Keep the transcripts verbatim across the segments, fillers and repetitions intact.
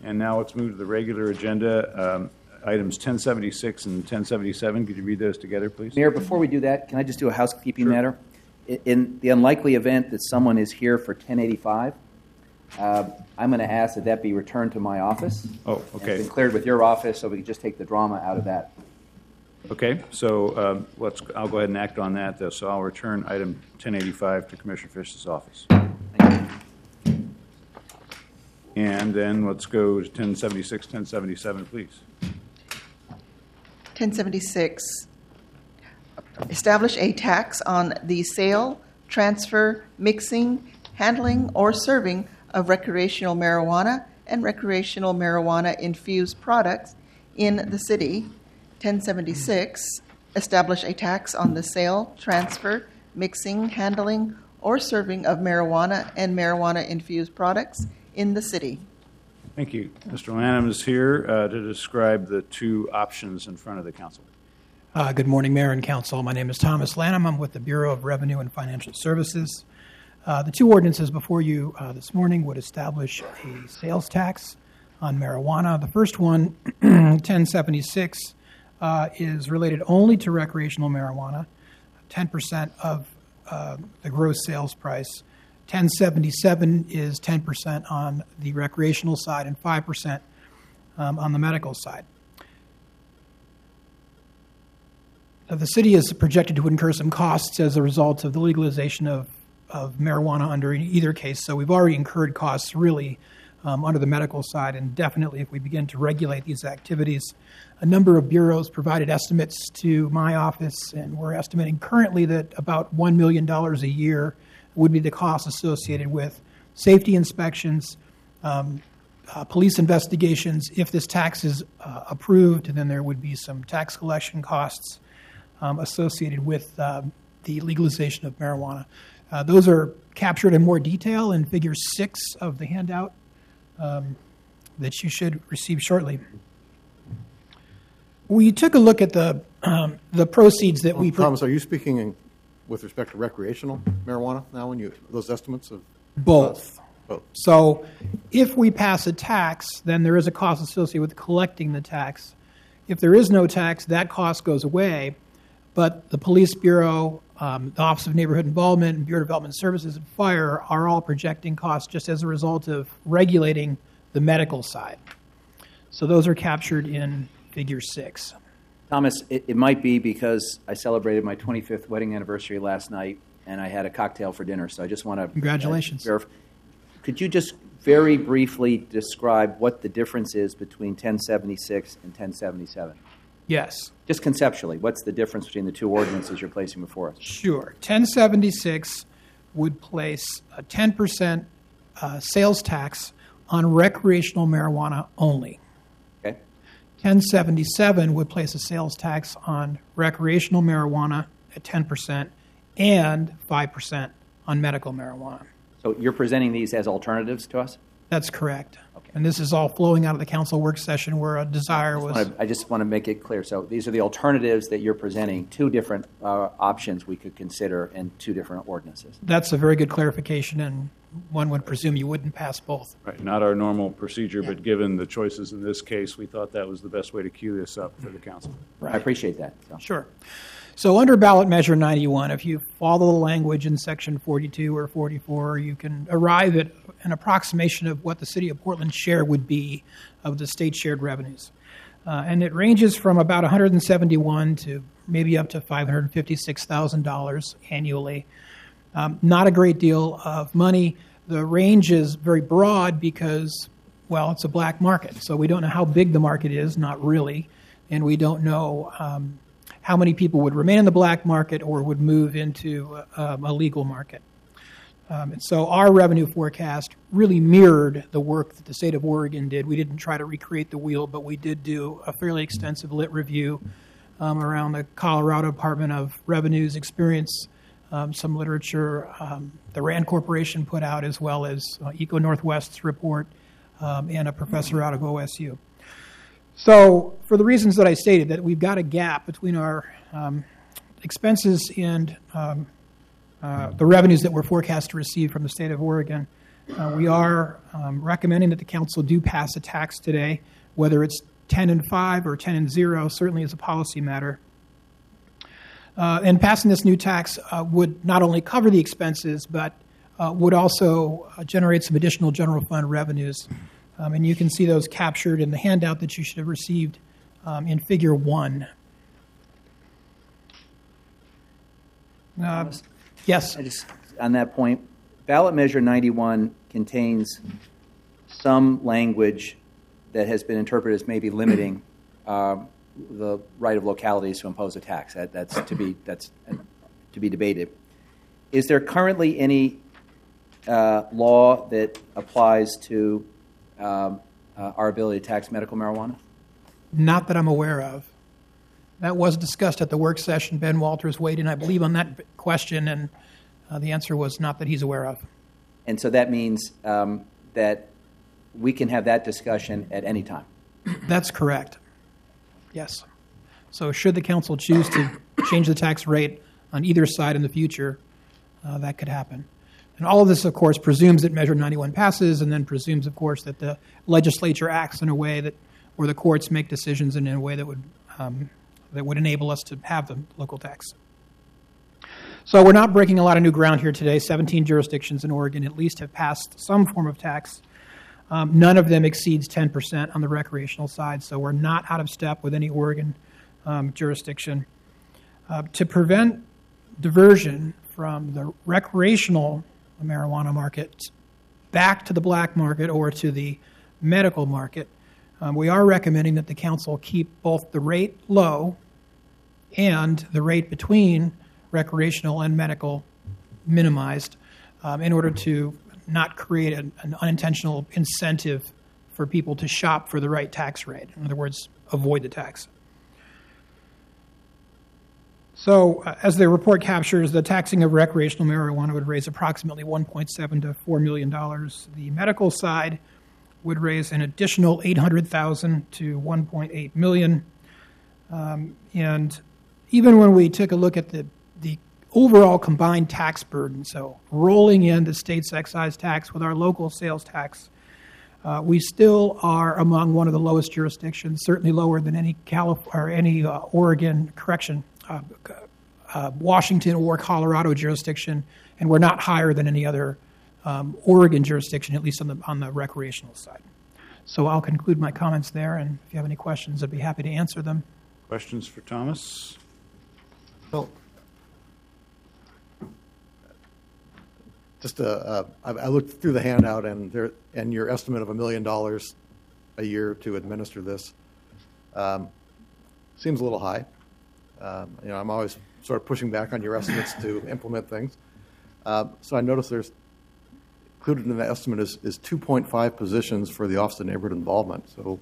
And now let's move to the regular agenda. Um, items ten seventy-six and ten seventy-seven. Could you read those together, please? Mayor, before we do that, can I just do a housekeeping Sure. matter? In, in the unlikely event that someone is here for ten eighty-five, uh, I'm going to ask that that be returned to my office. Oh, okay. And been cleared with your office, so we can just take the drama out of that. Okay, so um, let's. I'll go ahead and act on that. Though, so I'll return item ten eighty-five to Commissioner Fish's office. Thank you. And then let's go to ten seventy-six, ten seventy-seven, please. ten seventy-six, establish a tax on the sale, transfer, mixing, handling, or serving of recreational marijuana and recreational marijuana-infused products in the city. ten seventy-six, establish a tax on the sale, transfer, mixing, handling, or serving of marijuana and marijuana-infused products in the city. Thank you. Mister Lanham is here uh, to describe the two options in front of the council. Uh, good morning, Mayor and Council. My name is Thomas Lanham. I'm with the Bureau of Revenue and Financial Services. Uh, the two ordinances before you uh, this morning would establish a sales tax on marijuana. The first one, ten seventy-six, uh, is related only to recreational marijuana, ten percent of uh, the gross sales price. ten seventy-seven is ten percent on the recreational side and five percent um, on the medical side. The city is projected to incur some costs as a result of the legalization of, of marijuana under either case. So we've already incurred costs really um, under the medical side, and definitely if we begin to regulate these activities. A number of bureaus provided estimates to my office, and we're estimating currently that about one million dollars a year would be the costs associated with safety inspections, um, uh, police investigations. If this tax is uh, approved, then there would be some tax collection costs Um, associated with uh, the legalization of marijuana. Uh, those are captured in more detail in Figure six of the handout um, that you should receive shortly. We took a look at the um, the proceeds that well, we... Thomas, are you speaking in, with respect to recreational marijuana now, when you those estimates of... Both. Uh, both. So if we pass a tax, then there is a cost associated with collecting the tax. If there is no tax, that cost goes away. But the Police Bureau, um, the Office of Neighborhood Involvement, and Bureau of Development Services and Fire are all projecting costs just as a result of regulating the medical side. So those are captured in Figure six. Thomas, it, it might be because I celebrated my twenty-fifth wedding anniversary last night, and I had a cocktail for dinner, so I just want to... Congratulations. Uh, verif- Could you just very briefly describe what the difference is between ten seventy-six and ten seventy-seven? Yes. Just conceptually, what's the difference between the two ordinances you're placing before us? Sure. ten seventy-six would place a ten percent uh, sales tax on recreational marijuana only. Okay. ten seventy-seven would place a sales tax on recreational marijuana at ten percent and five percent on medical marijuana. So you're presenting these as alternatives to us? That's correct. Okay. And this is all flowing out of the council work session where a desire I just was... wanna, I just want to make it clear. So these are the alternatives that you're presenting, two different uh, options we could consider in two different ordinances. That's a very good clarification, and one would presume you wouldn't pass both. Right, not our normal procedure, Yeah. but given the choices in this case, we thought that was the best way to queue this up for the council. Right. I appreciate that. So. Sure. So under ballot measure ninety-one, if you follow the language in section forty-two or forty-four, you can arrive at an approximation of what the city of Portland's share would be of the state shared revenues. Uh, and it ranges from about one hundred seventy-one to maybe up to five hundred fifty-six thousand dollars annually. Um, not a great deal of money. The range is very broad because, well, it's a black market. So we don't know how big the market is, not really. And we don't know um, how many people would remain in the black market or would move into um, a legal market. Um, and so our revenue forecast really mirrored the work that the state of Oregon did. We didn't try to recreate the wheel, but we did do a fairly extensive lit review um, around the Colorado Department of Revenue's experience, um, some literature um, the RAND Corporation put out, as well as uh, Eco Northwest's report um, and a professor out of O S U. So for the reasons that I stated, that we've got a gap between our um, expenses and um, uh, the revenues that we're forecast to receive from the state of Oregon, Uh, we are um, recommending that the council do pass a tax today, whether it's ten and five or ten and zero, certainly is a policy matter. Uh, and passing this new tax uh, would not only cover the expenses, but uh, would also uh, generate some additional general fund revenues. Um, and you can see those captured in the handout that you should have received um, in Figure one. Uh, yes? I just, on that point, ballot measure ninety-one contains some language that has been interpreted as maybe limiting uh, the right of localities to impose a tax. That, that's to be that's to be debated. Is there currently any uh, law that applies to um, uh, our ability to tax medical marijuana? Not that I'm aware of. That was discussed at the work session. Ben Walters weighed in, I believe, on that question, and uh, the answer was not that he's aware of. And so that means um, that we can have that discussion at any time. That's correct. Yes. So should the council choose to change the tax rate on either side in the future, uh, that could happen. And all of this, of course, presumes that Measure ninety-one passes, and then presumes, of course, that the legislature acts in a way that, or the courts make decisions in a way that would um, that would enable us to have the local tax. So we're not breaking a lot of new ground here today. seventeen jurisdictions in Oregon at least have passed some form of tax. Um, none of them exceeds ten percent on the recreational side, so we're not out of step with any Oregon um, jurisdiction. Uh, to prevent diversion from the recreational marijuana market back to the black market or to the medical market, um, we are recommending that the council keep both the rate low and the rate between recreational and medical minimized um, in order to not create an, an unintentional incentive for people to shop for the right tax rate. In other words, avoid the tax. So, uh, as the report captures, the taxing of recreational marijuana would raise approximately one point seven to four million dollars. The medical side would raise an additional eight hundred thousand dollars to one point eight million dollars. Um, and even when we took a look at the, the overall combined tax burden, so rolling in the state's excise tax with our local sales tax, uh, we still are among one of the lowest jurisdictions, certainly lower than any Calif- or any uh, Oregon correction, uh, uh, Washington or Colorado jurisdiction, and we're not higher than any other um, Oregon jurisdiction, at least on the on the recreational side. So I'll conclude my comments there, and if you have any questions, I'd be happy to answer them. Questions for Thomas? Well, just uh, uh, I, I looked through the handout, and there and your estimate of a million dollars a year to administer this um, seems a little high. Um, you know, I'm always sort of pushing back on your estimates to implement things. Uh, so I noticed there's included in the estimate is, is two point five positions for the Office of Neighborhood Involvement. So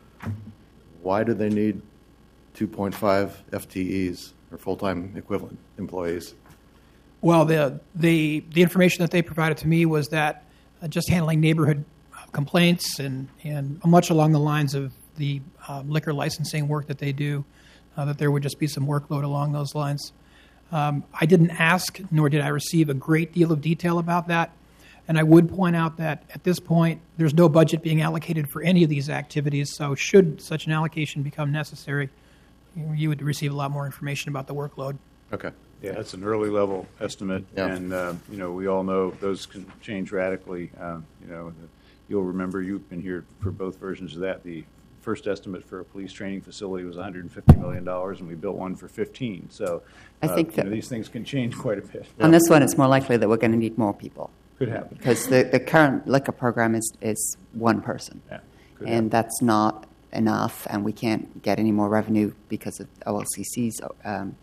why do they need two point five F T Es or full-time equivalent employees? Well, the the the information that they provided to me was that uh, just handling neighborhood complaints and, and much along the lines of the uh, liquor licensing work that they do, uh, that there would just be some workload along those lines. Um, I didn't ask, nor did I receive a great deal of detail about that. And I would point out that at this point, there's no budget being allocated for any of these activities. So should such an allocation become necessary, you, you would receive a lot more information about the workload. Okay. Yeah, that's an early level estimate, Yeah. and uh, you know we all know those can change radically. Uh, you know, you'll remember you've been here for both versions of that. The first estimate for a police training facility was one hundred fifty million dollars, and we built one for fifteen. So I uh, think you that know, these things can change quite a bit. on this one, it's more likely that we're going to need more people Could happen. because the, the current liquor program is, is one person, Yeah, could and happen. that's not enough, and we can't get any more revenue because of O L C C's um,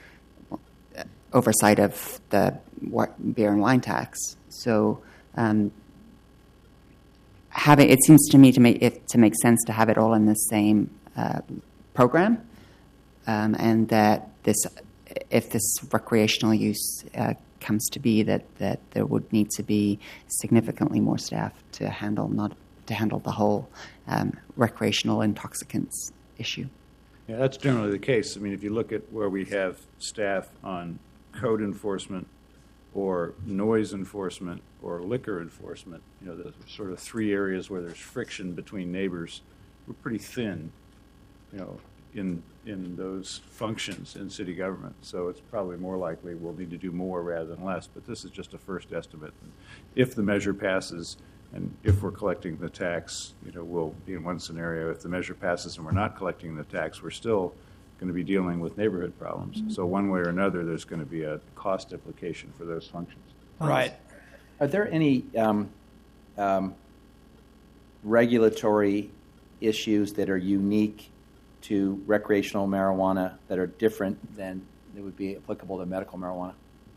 oversight of the wa- beer and wine tax. So um, having it seems to me to make it to make sense to have it all in the same uh, program, um, and that this, if this recreational use uh, comes to be, that, that there would need to be significantly more staff to handle not to handle the whole um, recreational intoxicants issue. Yeah, that's generally the case. I mean, if you look at where we have staff on code enforcement, or noise enforcement, or liquor enforcement, you know, the sort of three areas where there's friction between neighbors, we're pretty thin, you know, in in those functions in city government. So it's probably more likely we'll need to do more rather than less, but this is just a first estimate. If the measure passes, and if we're collecting the tax, you know, we'll be in one scenario. If the measure passes and we're not collecting the tax, we're still going to be dealing with neighborhood problems. So one way or another, there's going to be a cost implication for those functions. Right. Are there any um, um, regulatory issues that are unique to recreational marijuana that are different than that would be applicable to medical marijuana?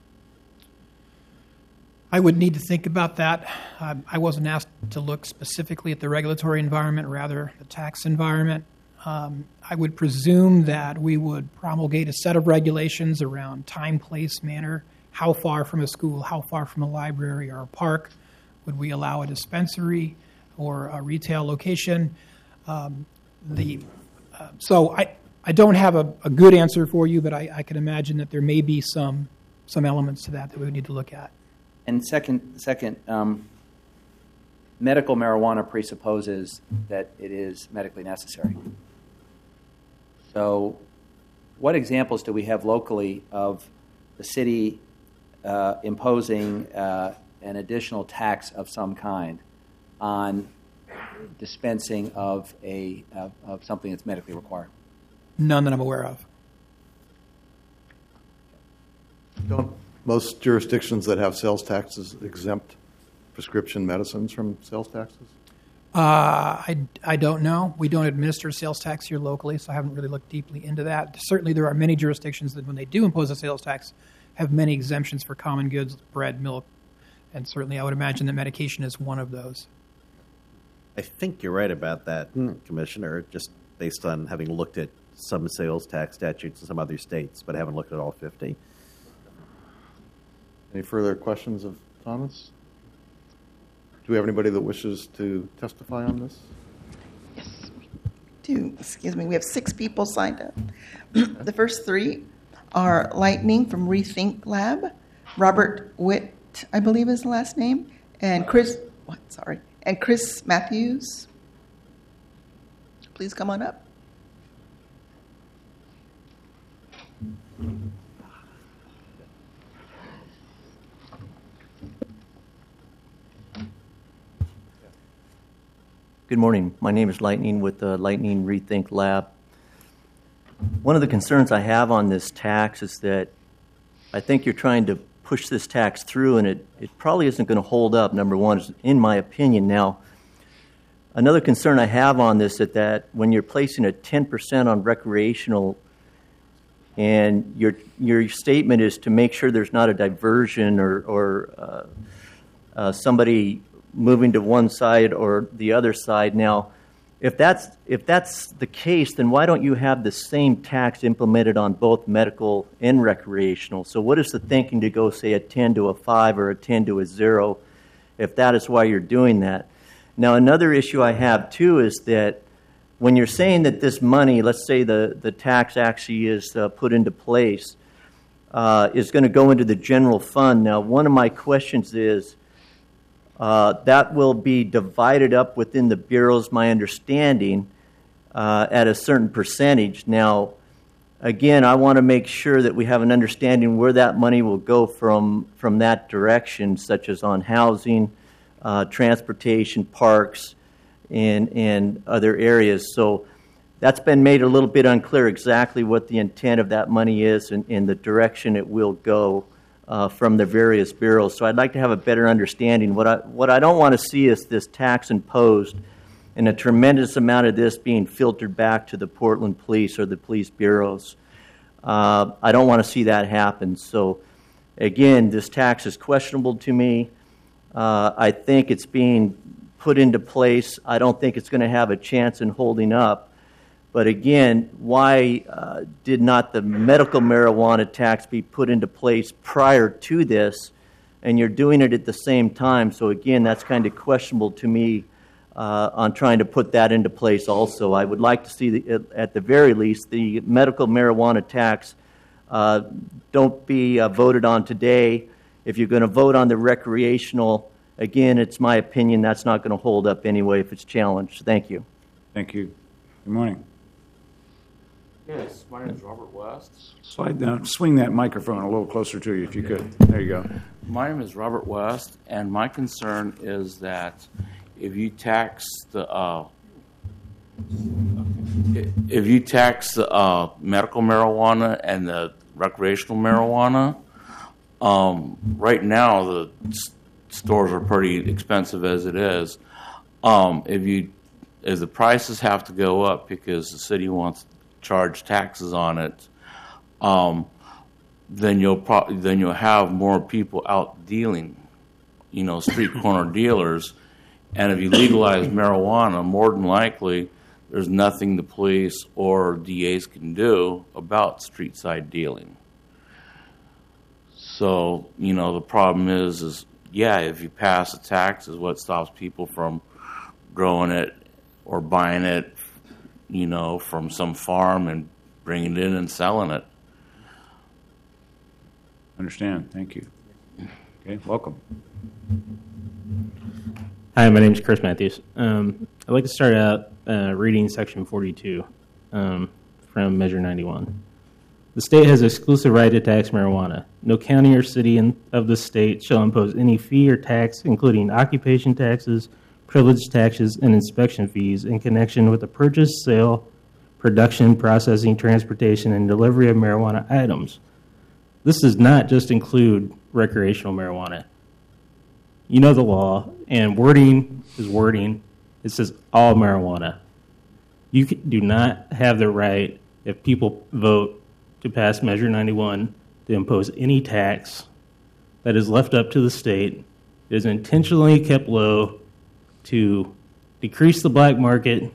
I would need to think about that. Uh, I wasn't asked to look specifically at the regulatory environment, rather the tax environment. Um, I would presume that we would promulgate a set of regulations around time, place, manner, how far from a school, how far from a library or a park would we allow a dispensary or a retail location. Um, the uh, so I, I don't have a, a good answer for you, but I, I can imagine that there may be some some elements to that that we would need to look at. And second, second, um, medical marijuana presupposes that it is medically necessary. So, what examples do we have locally of the city uh, imposing uh, an additional tax of some kind on dispensing of a of, of something that's medically required? None that I'm aware of. Don't most jurisdictions that have sales taxes exempt prescription medicines from sales taxes? Uh, I, I don't know. We don't administer sales tax here locally, so I haven't really looked deeply into that. Certainly there are many jurisdictions that when they do impose a sales tax have many exemptions for common goods, bread, milk, and certainly I would imagine that medication is one of those. I think you're right about that, Commissioner, just based on having looked at some sales tax statutes in some other states, but I haven't looked at all fifty. Any further questions of Thomas? Do we have anybody that wishes to testify on this? Yes, we do. Excuse me. We have six people signed up. The first three are Lightning from Rethink Lab, Robert Witt, I believe is the last name, and Chris. What? Sorry, and Chris Matthews. Please come on up. Good morning. My name is Lightning with the Lightning Rethink Lab. One of the concerns I have on this tax is that I think you're trying to push this tax through, and it, it probably isn't going to hold up, number one, in my opinion. Now, another concern I have on this is that when you're placing a ten percent on recreational and your your statement is to make sure there's not a diversion or, or uh, uh, somebody moving to one side or the other side. Now, if that's if that's the case, then why don't you have the same tax implemented on both medical and recreational? So what is the thinking to go, say, a ten to a five or a ten to a zero, if that is why you're doing that? Now, another issue I have, too, is that when you're saying that this money, let's say the, the tax actually is uh, put into place, uh, is going to go into the general fund. Now, one of my questions is, Uh, that will be divided up within the bureaus, my understanding, uh, at a certain percentage. Now, again, I want to make sure that we have an understanding where that money will go from from that direction, such as on housing, uh, transportation, parks, and, and other areas. So that's been made a little bit unclear exactly what the intent of that money is and, and the direction it will go Uh, from the various bureaus. So I'd like to have a better understanding. What I what I don't want to see is this tax imposed and a tremendous amount of this being filtered back to the Portland Police or the police bureaus. Uh, I don't want to see that happen. So again, this tax is questionable to me. Uh, I think it's being put into place. I don't think it's going to have a chance in holding up. But again, why uh, did not the medical marijuana tax be put into place prior to this, and you're doing it at the same time? So again, that's kind of questionable to me uh, on trying to put that into place also. I would like to see, the, at the very least, the medical marijuana tax uh, don't be uh, voted on today If you're going to vote on the recreational, again, it's my opinion that's not going to hold up anyway if it's challenged. Thank you. Thank you. Good morning. Yes, my name is Robert West. Slide down, swing that microphone a little closer to you if you could. There you go. My name is Robert West, and my concern is that if you tax the uh, if you tax the uh, medical marijuana and the recreational marijuana, um, right now the s- stores are pretty expensive as it is. Um, if you if the prices have to go up because the city wants to charge taxes on it, um, then you'll pro- then you'll have more people out dealing, you know, street corner dealers. And if you legalize marijuana, more than likely, there's nothing the police or D As can do about street side dealing. So, you know, the problem is, is yeah, if you pass a tax, is what stops people from growing it or buying it, you know, from some farm and bringing it in and selling it. Understand. Thank you. Okay, welcome. Hi, my name is Chris Matthews. Um, I'd like to start out uh, reading Section forty-two um, from Measure ninety-one. The state has exclusive right to tax marijuana. No county or city in, of the state shall impose any fee or tax, including occupation taxes, privilege taxes, and inspection fees in connection with the purchase, sale, production, processing, transportation, and delivery of marijuana items. This does not just include recreational marijuana. You know the law, and wording is wording. It says all marijuana. You do not have the right, if people vote to pass Measure ninety-one, to impose any tax that is left up to the state, is intentionally kept low to decrease the black market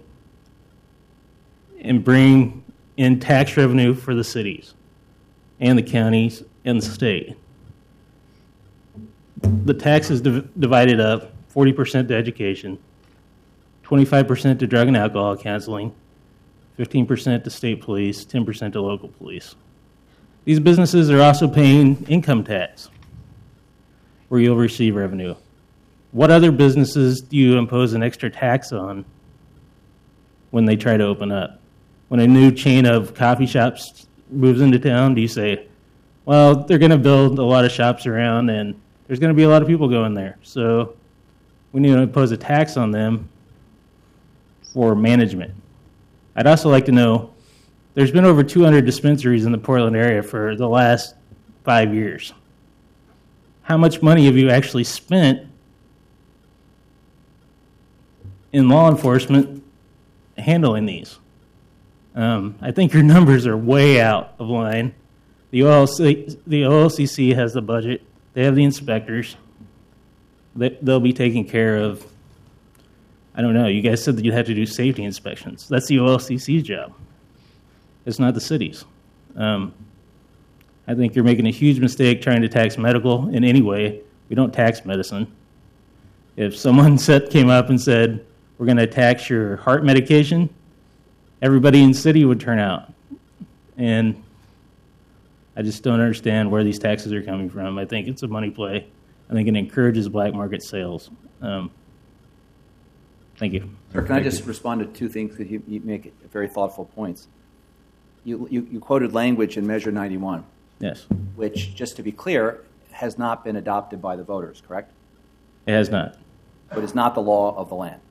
and bring in tax revenue for the cities and the counties and the state. The tax is div- divided up, forty percent to education, twenty-five percent to drug and alcohol counseling, fifteen percent to state police, ten percent to local police. These businesses are also paying income tax, where you'll receive revenue. What other businesses do you impose an extra tax on when they try to open up? When a new chain of coffee shops moves into town, do you say, well, they're going to build a lot of shops around and there's going to be a lot of people going there, so we need to impose a tax on them for management? I'd also like to know, there's been over two hundred dispensaries in the Portland area for the last five years. How much money have you actually spent in law enforcement handling these? Um, I think your numbers are way out of line. The O L C, the O L C C has the budget. They have the inspectors. They, they'll be taking care of, I don't know, you guys said that you had to do safety inspections. That's the O L C C's job. It's not the city's. Um, I think you're making a huge mistake trying to tax medical in any way. We don't tax medicine. If someone set, came up and said, we're going to tax your heart medication, everybody in the city would turn out. And I just don't understand where these taxes are coming from. I think it's a money play. I think it encourages black market sales. Um, thank you. Sir, can I just respond to two things because you, you make very thoughtful points. You, you, you quoted language in Measure ninety-one. Yes. Which, just to be clear, has not been adopted by the voters, correct? It has not. But it's not the law of the land.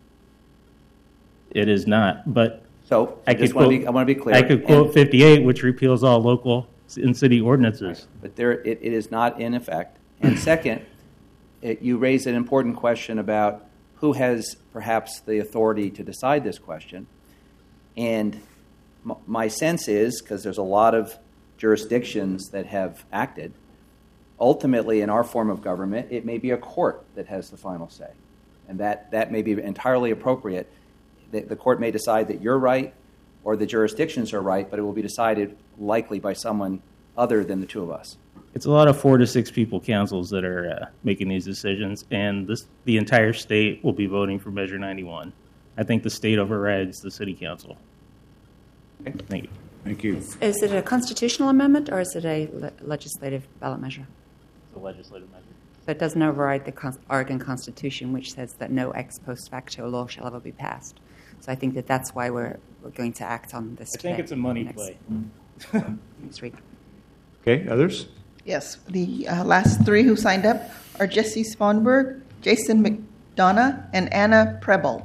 It is not, but so I, I could just quote, want to be, I want to be clear. I could quote and, fifty-eight, which repeals all local and city ordinances. But there, it, it is not in effect. And second, it, you raise an important question about who has perhaps the authority to decide this question. And m- my sense is, because there's a lot of jurisdictions that have acted, ultimately in our form of government, it may be a court that has the final say. And that, that may be entirely appropriate. The, the court may decide that you're right or the jurisdictions are right, but it will be decided likely by someone other than the two of us. It's a lot of four to six people councils that are uh, making these decisions, and this, the entire state will be voting for Measure ninety-one. I think the state overrides the city council. Okay. Thank you. Thank you. Is, is it a constitutional amendment or is it a le- legislative ballot measure? It's a legislative measure. So it doesn't override the Con- Oregon Constitution, which says that no ex post facto law shall ever be passed. So I think that that's why we're, we're going to act on this I today. think it's a money next, play. next week. Okay, others? Yes, the uh, last three who signed up are Jesse Sponberg, Jason McDonough, and Anna Preble.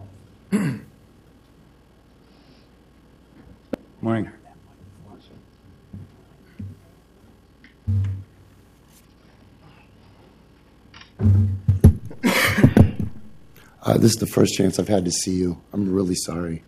Morning. Uh, this is the first chance I've had to see you. I'm really sorry.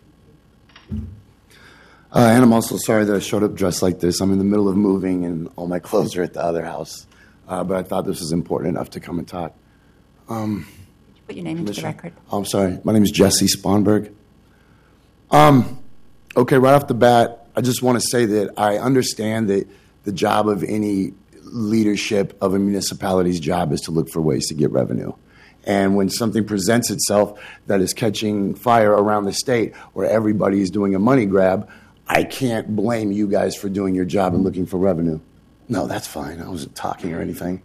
Uh, and I'm also sorry that I showed up dressed like this. I'm in the middle of moving, and all my clothes are at the other house. Uh, but I thought this was important enough to come and talk. Um, Put your name into the record. Oh, I'm sorry. My name is Jesse Sponberg. Um, okay, right off the bat, I just want to say that I understand that the job of any leadership of a municipality's job is to look for ways to get revenue. And when something presents itself that is catching fire around the state where everybody is doing a money grab, I can't blame you guys for doing your job and looking for revenue. No, that's fine. I wasn't talking or anything.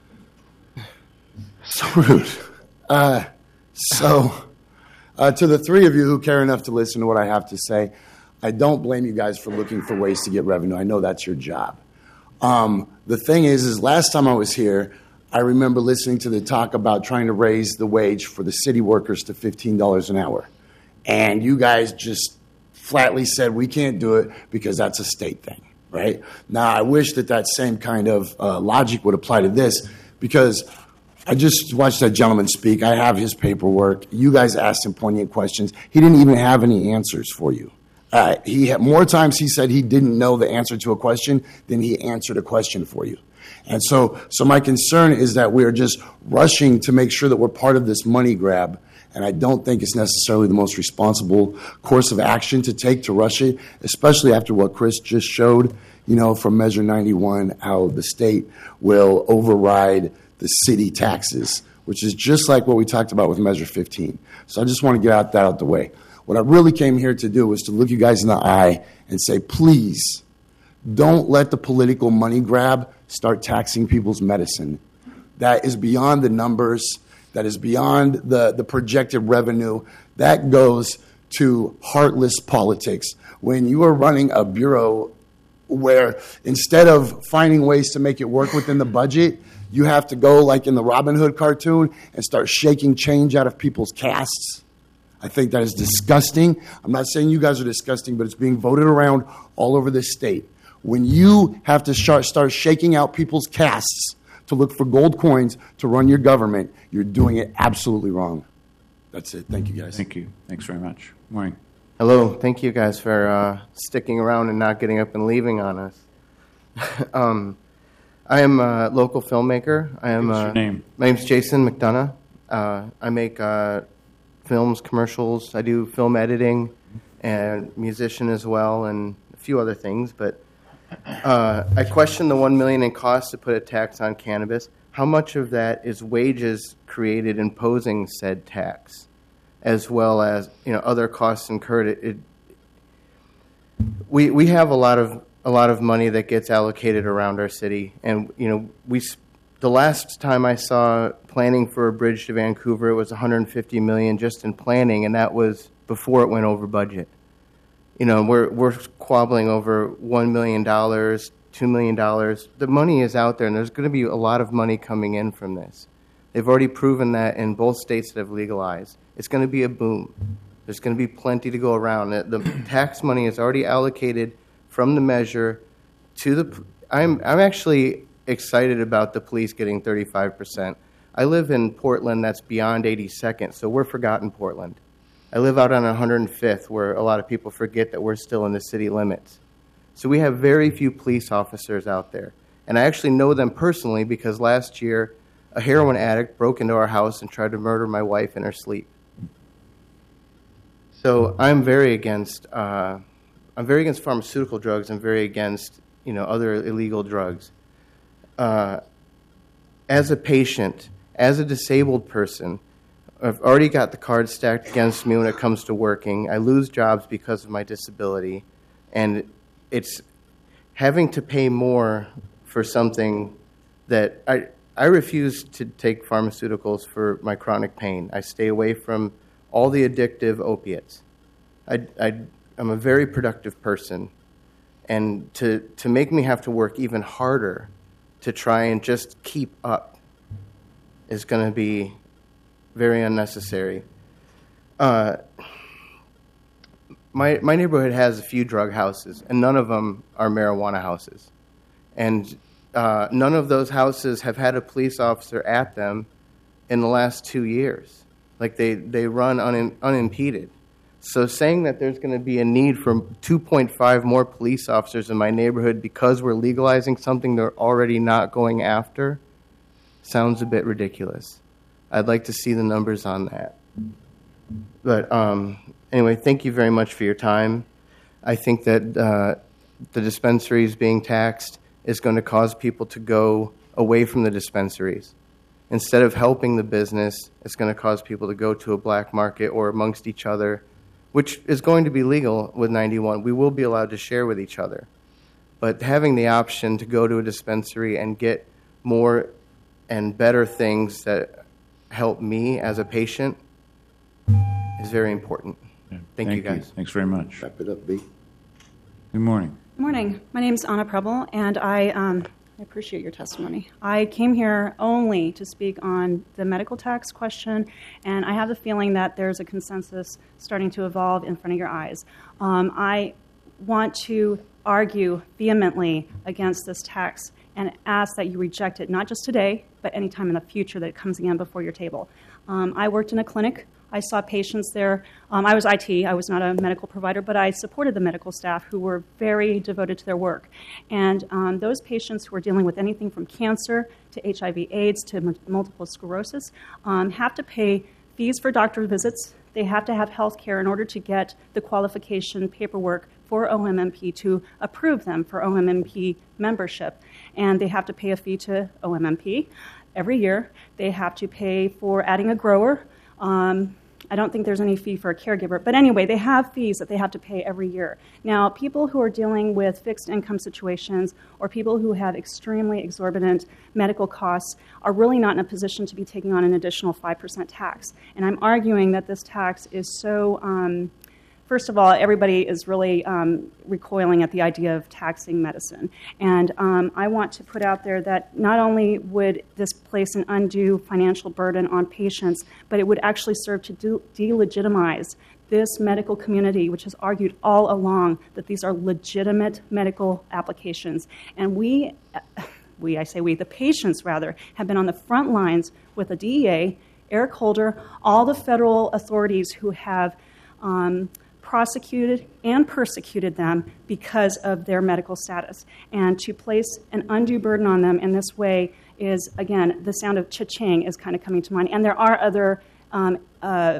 So rude. Uh, so, uh, to the three of you who care enough to listen to what I have to say, I don't blame you guys for looking for ways to get revenue. I know that's your job. Um, the thing is, is last time I was here, I remember listening to the talk about trying to raise the wage for the city workers to fifteen dollars an hour. And you guys just flatly said, we can't do it because that's a state thing, right? Now, I wish that that same kind of uh, logic would apply to this, because I just watched that gentleman speak. I have his paperwork. You guys asked him poignant questions. He didn't even have any answers for you. Uh, he had, more times he said he didn't know the answer to a question than he answered a question for you. And so, so my concern is that we are just rushing to make sure that we're part of this money grab. And I don't think it's necessarily the most responsible course of action to take to rush it, especially after what Chris just showed, you know, from Measure ninety-one, how the state will override the city taxes, which is just like what we talked about with Measure fifteen. So I just want to get out that out the way. What I really came here to do was to look you guys in the eye and say, please, don't let the political money grab start taxing people's medicine. That is beyond the numbers. That is beyond the, the projected revenue. That goes to heartless politics. When you are running a bureau where instead of finding ways to make it work within the budget, you have to go like in the Robin Hood cartoon and start shaking change out of people's casts. I think that is disgusting. I'm not saying you guys are disgusting, but it's being voted around all over this state. When you have to start shaking out people's casts to look for gold coins to run your government, you're doing it absolutely wrong. That's it. Thank you, guys. Thank you. Thanks very much. Morning. Hello. Thank you guys for uh, sticking around and not getting up and leaving on us. um, I am a local filmmaker. I am. What's uh, your name? My name's Jason McDonough. Uh, I make uh, films, commercials. I do film editing and musician as well, and a few other things. But uh, I question the one million dollars in cost to put a tax on cannabis. How much of that is wages created imposing said tax, as well as, you know, other costs incurred? It, it, we we have a lot of a lot of money that gets allocated around our city, and you know we. The last time I saw planning for a bridge to Vancouver, it was one hundred fifty million dollars just in planning, and that was before it went over budget. You know, we're we're squabbling over one million dollars, two million dollars. The money is out there, and there's going to be a lot of money coming in from this. They've already proven that in both states that have legalized. It's going to be a boom. There's going to be plenty to go around. The, the tax money is already allocated from the measure to the. I'm I'm actually excited about the police getting thirty-five percent. I live in Portland, that's beyond eighty-second, so we're forgotten Portland. I live out on one hundred fifth, where a lot of people forget that we're still in the city limits. So we have very few police officers out there. And I actually know them personally because last year a heroin addict broke into our house and tried to murder my wife in her sleep. So I'm very against uh, I'm very against pharmaceutical drugs. I'm very against, you know, other illegal drugs. Uh, as a patient, as a disabled person, I've already got the cards stacked against me when it comes to working. I lose jobs because of my disability, and it's having to pay more for something that I I I refuse to take pharmaceuticals for my chronic pain. I stay away from all the addictive opiates. I, I, I'm a very productive person, and to, to make me have to work even harder to try and just keep up is going to be very unnecessary. Uh, my, my neighborhood has a few drug houses, and none of them are marijuana houses. And uh, none of those houses have had a police officer at them in the last two years. Like, they, they run un, unimpeded. So saying that there's going to be a need for two point five more police officers in my neighborhood because we're legalizing something they're already not going after sounds a bit ridiculous. I'd like to see the numbers on that. But um, anyway, thank you very much for your time. I think that uh, the dispensaries being taxed is going to cause people to go away from the dispensaries. Instead of helping the business, it's going to cause people to go to a black market or amongst each other, which is going to be legal with ninety-one. We will be allowed to share with each other. But having the option to go to a dispensary and get more and better things that help me as a patient is very important. Yeah. Thank, Thank you, guys. You. Thanks very much. Wrap it up, B. Good morning. Good morning. My name is Anna Preble, and I, um, I appreciate your testimony. I came here only to speak on the medical tax question, and I have the feeling that there's a consensus starting to evolve in front of your eyes. Um, I want to argue vehemently against this tax and ask that you reject it, not just today, but any time in the future that it comes again before your table. Um, I worked in a clinic. I saw patients there. Um, I was I T. I was not a medical provider, but I supported the medical staff who were very devoted to their work. And um, those patients who are dealing with anything from cancer to H I V AIDS to m- multiple sclerosis um, have to pay fees for doctor visits. They have to have health care in order to get the qualification paperwork for O M M P to approve them for O M M P membership. And they have to pay a fee to O M M P every year. They have to pay for adding a grower. Um, I don't think there's any fee for a caregiver. But anyway, they have fees that they have to pay every year. Now, people who are dealing with fixed income situations or people who have extremely exorbitant medical costs are really not in a position to be taking on an additional five percent tax. And I'm arguing that this tax is so... Um, First of all, everybody is really um, recoiling at the idea of taxing medicine. And um, I want to put out there that not only would this place an undue financial burden on patients, but it would actually serve to de- delegitimize this medical community, which has argued all along that these are legitimate medical applications. And we, we, I say we, the patients rather, have been on the front lines with the D E A, Eric Holder, all the federal authorities who have um, prosecuted and persecuted them because of their medical status. And to place an undue burden on them in this way is, again, the sound of cha-ching is kind of coming to mind. And there are other um, uh,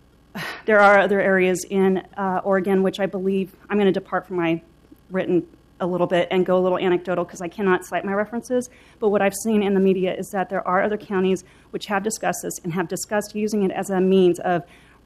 there are other areas in uh, Oregon which I believe, I'm going to depart from my written a little bit and go a little anecdotal because I cannot cite my references, but what I've seen in the media is that there are other counties which have discussed this and have discussed using it as a means of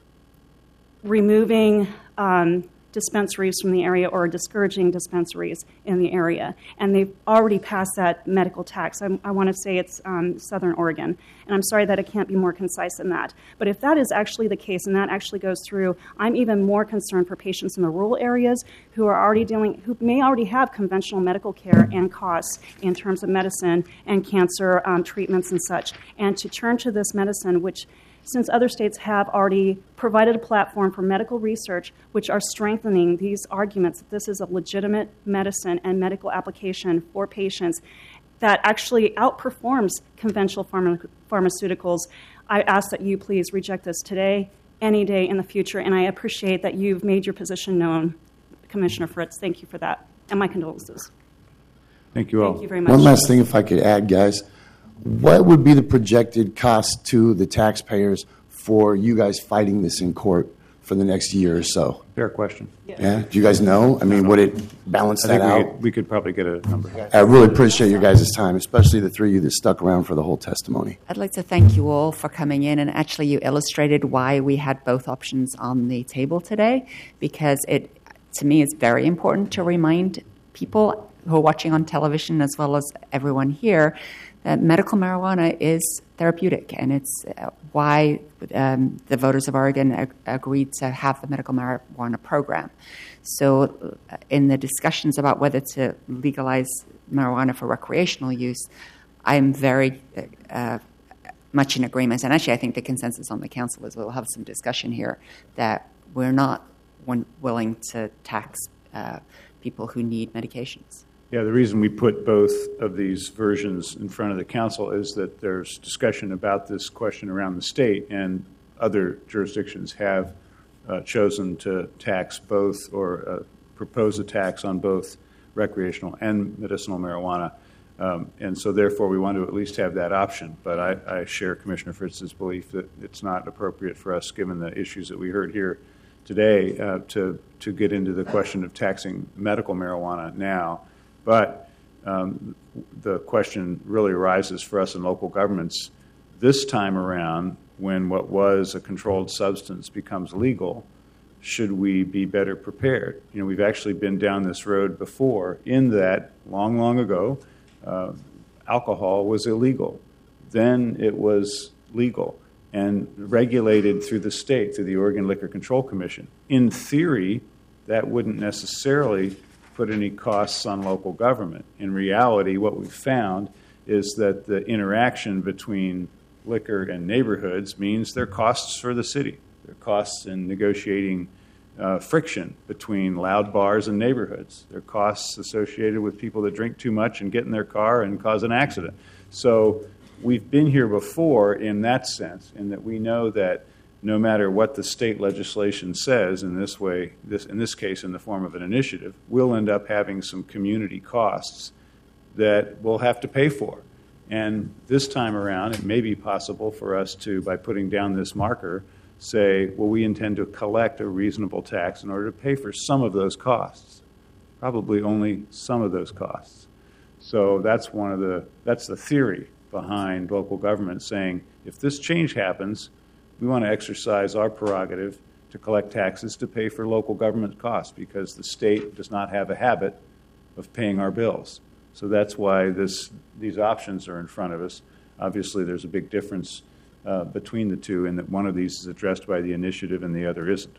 removing um, dispensaries from the area or discouraging dispensaries in the area. And they've already passed that medical tax. I, I want to say it's um, Southern Oregon. And I'm sorry that I can't be more concise than that. But if that is actually the case and that actually goes through, I'm even more concerned for patients in the rural areas who are already dealing, who may already have conventional medical care and costs in terms of medicine and cancer um, treatments and such. And to turn to this medicine, which since other states have already provided a platform for medical research which are strengthening these arguments that this is a legitimate medicine and medical application for patients that actually outperforms conventional pharma- pharmaceuticals, I ask that you please reject this today, any day in the future, and I appreciate that you've made your position known, Commissioner Fritz. Thank you for that, and my condolences. Thank you all. Thank you very much. One last thing, if I could add, guys. What would be the projected cost to the taxpayers for you guys fighting this in court for the next year or so? Fair question. Yeah. Yeah? Do you guys know? I mean, would it balance I that think we out? could, we could probably get a number. I really appreciate your guys' time, especially the three of you that stuck around for the whole testimony. I'd like to thank you all for coming in, and actually you illustrated why we had both options on the table today, because it, to me, is very important to remind people who are watching on television, as well as everyone here, that medical marijuana is therapeutic, and it's uh, why um, the voters of Oregon ag- agreed to have the medical marijuana program. So uh, in the discussions about whether to legalize marijuana for recreational use, I'm very uh, much in agreement. And actually, I think the consensus on the council is we'll have some discussion here that we're not one, willing to tax uh, people who need medications. Yeah, the reason we put both of these versions in front of the council is that there's discussion about this question around the state, and other jurisdictions have uh, chosen to tax both or uh, propose a tax on both recreational and medicinal marijuana. Um, and so therefore we want to at least have that option. But I, I share Commissioner Fritz's belief that it's not appropriate for us, given the issues that we heard here today, uh, to, to get into the question of taxing medical marijuana now. But um, the question really arises for us in local governments this time around, when what was a controlled substance becomes legal. Should we be better prepared? You know, we've actually been down this road before, in that long, long ago, uh, alcohol was illegal. Then it was legal and regulated through the state, through the Oregon Liquor Control Commission. In theory, that wouldn't necessarily put any costs on local government. In reality, what we've found is that the interaction between liquor and neighborhoods means there are costs for the city. There are costs in negotiating uh, friction between loud bars and neighborhoods. There are costs associated with people that drink too much and get in their car and cause an accident. So we've been here before in that sense, in that we know that no matter what the state legislation says, in this way, this in this case in the form of an initiative, we'll end up having some community costs that we'll have to pay for. And this time around, it may be possible for us to, by putting down this marker, say, well, we intend to collect a reasonable tax in order to pay for some of those costs, probably only some of those costs. So that's one of the, that's the theory behind local government saying, if this change happens, we want to exercise our prerogative to collect taxes to pay for local government costs, because the state does not have a habit of paying our bills. So that's why this, these options are in front of us. Obviously, there's a big difference uh, between the two, in that one of these is addressed by the initiative and the other isn't.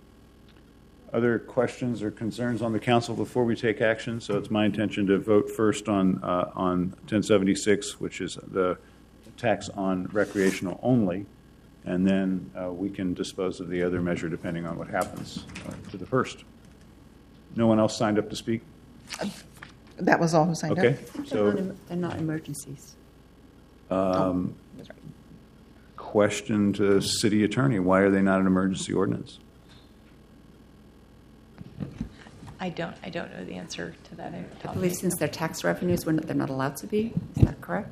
Other questions or concerns on the council before we take action? So it's my intention to vote first on, uh, on ten seventy-six, which is the tax on recreational only. And then uh, we can dispose of the other measure depending on what happens uh, to the first. No one else signed up to speak? That was all who signed okay. up. Okay, So, they're not, they're not emergencies. Um, oh, that's right. Question to city attorney, why are they not an emergency ordinance? I don't. I don't know the answer to that. I believe since they're tax revenues, we're not, they're not allowed to be. Is that correct?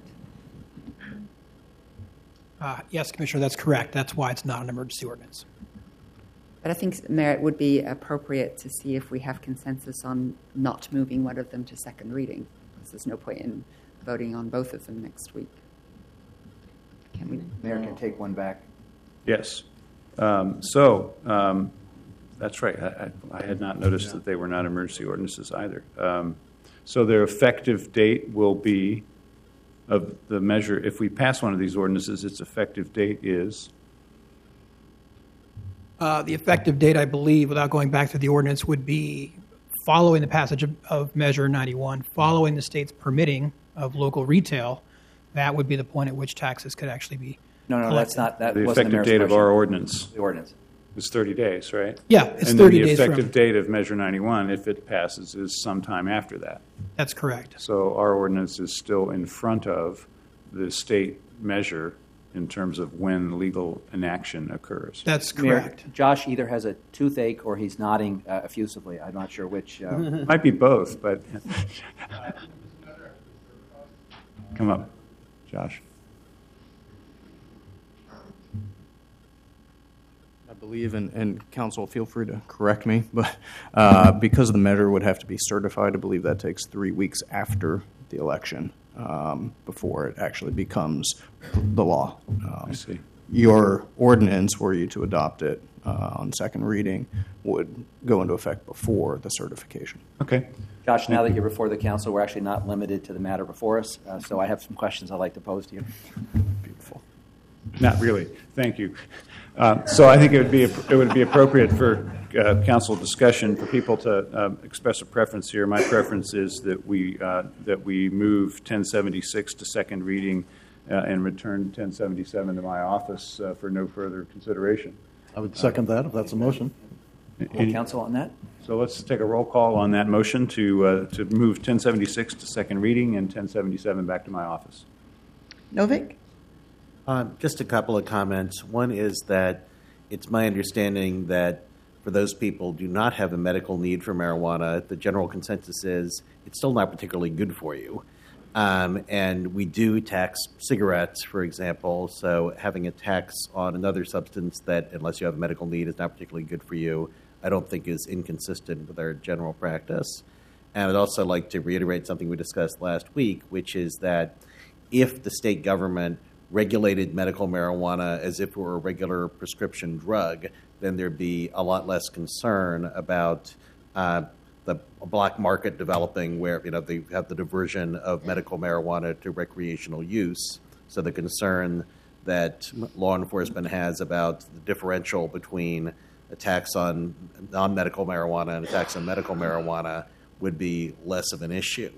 Uh, yes, Commissioner, that's correct. That's why it's not an emergency ordinance. But I think, Mayor, it would be appropriate to see if we have consensus on not moving one of them to second reading, because there's no point in voting on both of them next week. Can we? Mayor can take one back. Yes. Um, so um, that's right. I, I, I had not noticed yeah. that they were not emergency ordinances either. Um, so their effective date will be of the measure. If we pass one of these ordinances, its effective date is? Uh, the effective date, I believe, without going back to the ordinance, would be following the passage of, of Measure ninety-one, following the state's permitting of local retail. That would be the point at which taxes could actually be No, no, collected. that's not. That the wasn't effective the date of question. our ordinance. The ordinance. Is thirty days, right? Yeah, it's and thirty then the days effective from. date of Measure ninety-one, if it passes, is sometime after that. That's correct. So our ordinance is still in front of the state measure in terms of when legal inaction occurs. That's Mayor, correct. Josh either has a toothache or he's nodding uh, effusively. I'm not sure which. Uh, Might be both, but come up, Josh. I believe, and, and council, feel free to correct me, but uh, because the measure would have to be certified, I believe that takes three weeks after the election um, before it actually becomes the law. Um, I see. Your ordinance, were you to adopt it uh, on second reading, would go into effect before the certification. Okay. Josh, now that you're before the council, we're actually not limited to the matter before us, uh, so I have some questions I'd like to pose to you. Beautiful. Not really. Thank you. Uh, so I think it would be it would be appropriate for uh, council discussion for people to uh, express a preference here. My preference is that we uh, that we move ten seventy-six to second reading uh, and return ten seventy-seven to my office uh, for no further consideration. I would second that if that's a motion. Any council on that? So let's take a roll call on that motion to uh, to move ten seventy-six to second reading and ten seventy-seven back to my office. Novick? Um, just a couple of comments. One is that it's my understanding that for those people who do not have a medical need for marijuana, the general consensus is it's still not particularly good for you. Um, and we do tax cigarettes, for example, so having a tax on another substance that, unless you have a medical need, is not particularly good for you, I don't think is inconsistent with our general practice. And I'd also like to reiterate something we discussed last week, which is that if the state government regulated medical marijuana as if it were a regular prescription drug, then there'd be a lot less concern about uh, the black market developing where, you know, they have the diversion of medical marijuana to recreational use. So the concern that law enforcement has about the differential between a tax on non-medical marijuana and a tax on medical marijuana would be less of an issue.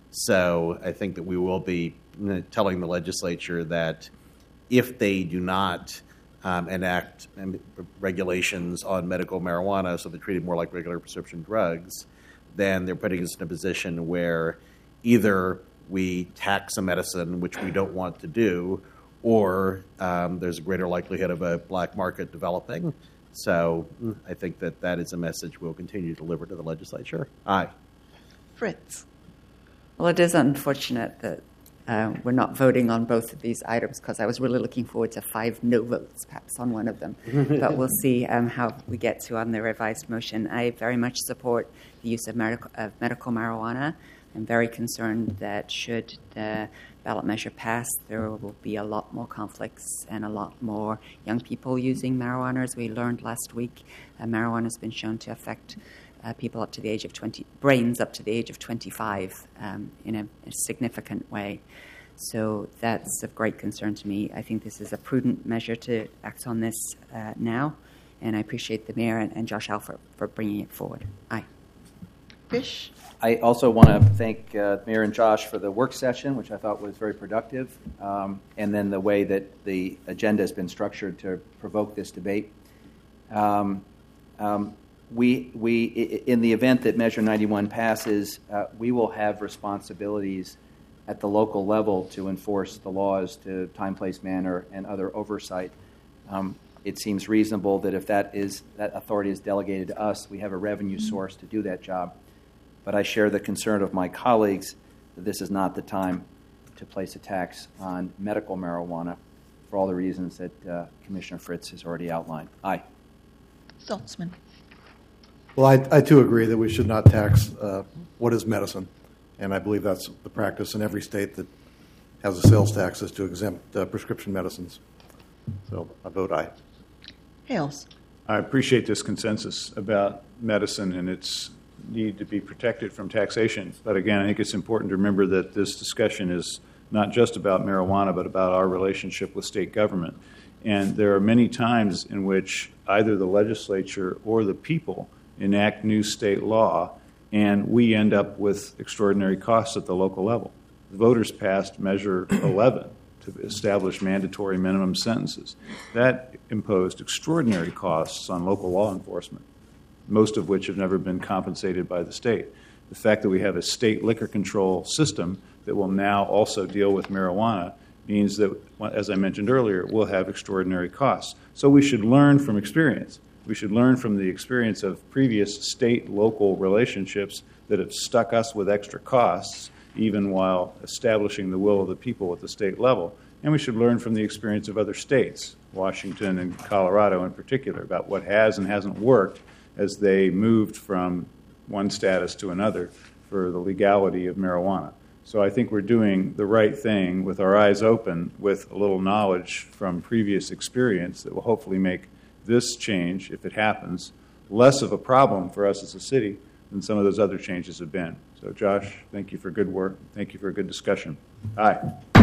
So I think that we will be telling the legislature that if they do not um, enact regulations on medical marijuana, so they're treated more like regular prescription drugs, then they're putting us in a position where either we tax a medicine, which we don't want to do, or um, there's a greater likelihood of a black market developing. So I think that that is a message we'll continue to deliver to the legislature. Aye. Fritz? Well, it is unfortunate that uh, we're not voting on both of these items because I was really looking forward to five no votes, perhaps, on one of them. But we'll see um, how we get to on the revised motion. I very much support the use of medical, of medical marijuana. I'm very concerned that should the ballot measure pass, there will be a lot more conflicts and a lot more young people using marijuana. As we learned last week, uh, marijuana has been shown to affect Uh, people up to the age of twenty, brains up to the age of twenty-five um, in a, a significant way. So that's of great concern to me. I think this is a prudent measure to act on this uh, now, and I appreciate the mayor and, and Josh Alford for bringing it forward. Aye. Fish? I also want to thank uh, Mayor and Josh for the work session, which I thought was very productive, um, and then the way that the agenda has been structured to provoke this debate. Um, um, We, we, in the event that Measure ninety-one passes, uh, we will have responsibilities at the local level to enforce the laws to time, place, manner, and other oversight. Um, it seems reasonable that if that is that authority is delegated to us, we have a revenue source to do that job. But I share the concern of my colleagues that this is not the time to place a tax on medical marijuana for all the reasons that uh, Commissioner Fritz has already outlined. Aye. Saltzman? Well, I, I too agree that we should not tax uh, what is medicine, and I believe that's the practice in every state that has a sales tax is to exempt uh, prescription medicines. So I vote aye. Hales? I appreciate this consensus about medicine and its need to be protected from taxation. But again, I think it's important to remember that this discussion is not just about marijuana, but about our relationship with state government. And there are many times in which either the legislature or the people enact new state law, and we end up with extraordinary costs at the local level. The voters passed Measure eleven to establish mandatory minimum sentences. That imposed extraordinary costs on local law enforcement, most of which have never been compensated by the state. The fact that we have a state liquor control system that will now also deal with marijuana means that, as I mentioned earlier, we'll have extraordinary costs. So we should learn from experience. We should learn from the experience of previous state-local relationships that have stuck us with extra costs, even while establishing the will of the people at the state level. And we should learn from the experience of other states, Washington and Colorado in particular, about what has and hasn't worked as they moved from one status to another for the legality of marijuana. So I think we're doing the right thing with our eyes open, with a little knowledge from previous experience that will hopefully make this change, if it happens, less of a problem for us as a city than some of those other changes have been. So Josh, thank you for good work. Thank you for a good discussion. Aye.